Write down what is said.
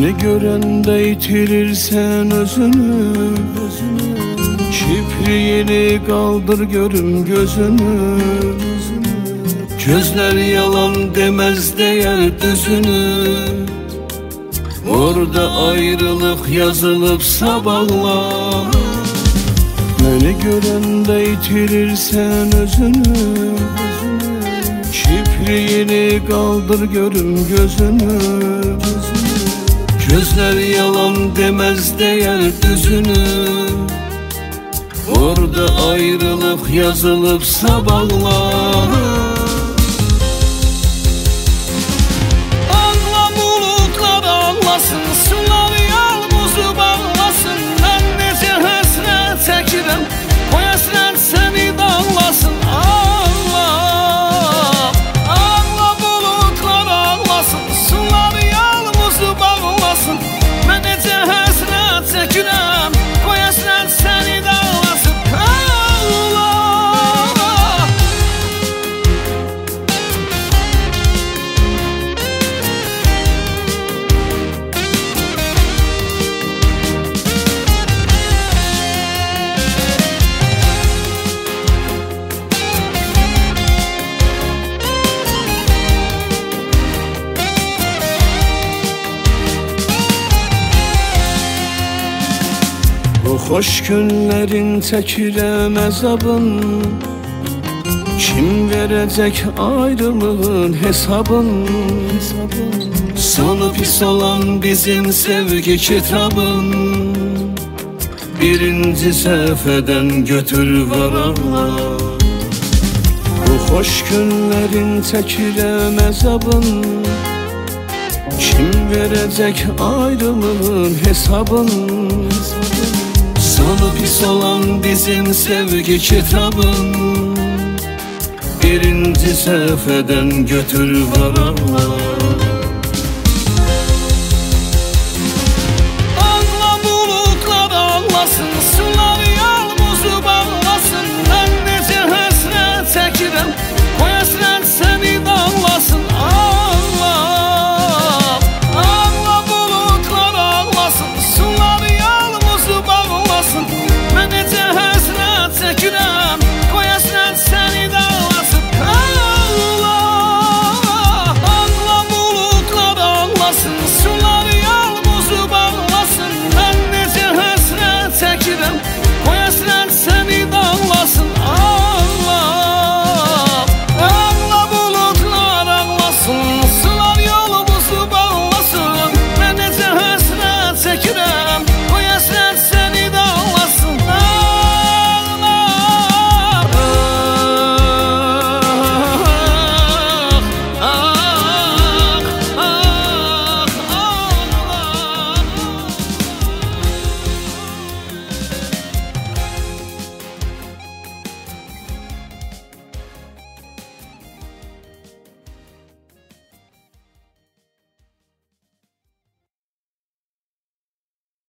Məni görəndə itirirsən özünü, kipriyini qaldır görüm gözünü. Gözlər yalan deməz deyər düzünü. Orada ayrılıq yazılıb sabahlar. Məni görəndə itirirsən özünü, kipriyini qaldır görüm gözünü. Gözlər yalan deməz deyər düzünü. Orada ayrılıq yazılıb sabahlar. Ağla bulutlar ağlasın, sular yalnızı bağlasın. Mən necə həsrət çəkirəm, o həsrət səni dağlasın. Ağla, ağla bulutlar ağlasın, sular yalnızı bağlasın. Mən necə həsrət çəkirəm, o həsrət səni dağlasın. Ağla. Bu xoş günlərin çəkirəm əzabın. Kim verəcək ayrılığın hesabın? Sonu pis olan bizim sevgi kitabın. Birinci səhifədən götür varaqla. Bu xoş günlərin çəkirəm əzabın. Kim verəcək ayrılığın hesabın? Sonu pis olan bizim sevgi kitabın. Birinci səhifədən götür varaqla.